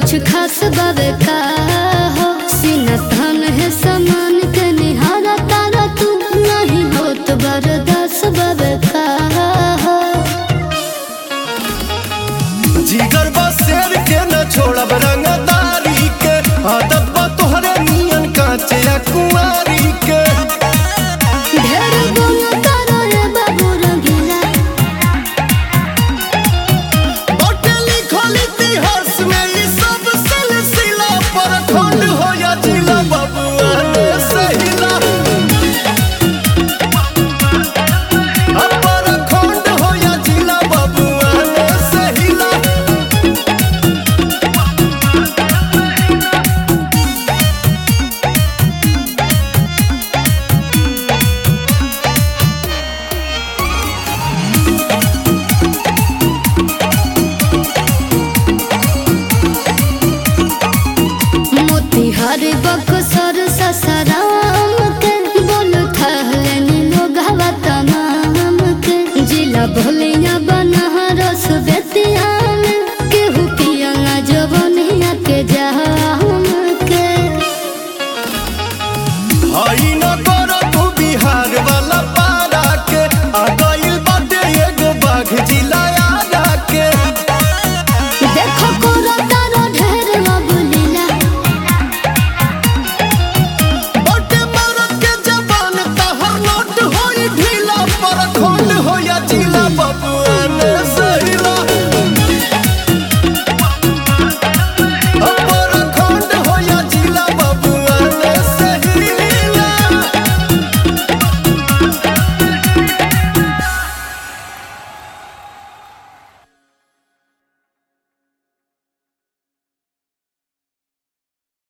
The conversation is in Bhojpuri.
कुछ खास बावे का हो सीना थान है समान के निहारा तारा तू नहीं हो तो बर्दाश्त बावे का हो जिगर बा शेर के न छोड़ब रंगदारी के आदत बा तोहरे नियन कांचे या कुंवारी के ढेर गुण करो रे बाबू रंगीला बाटे लिखल इतिहास में ई सब सिलसिला पर खंड हो या जिला बबुआ ने सहिला अपर खंड हो या जिला बबुआ ने सहिला मोतिहारी बक्सर ससराम के बोल थहले लोग हवा तमाम के जिला भोल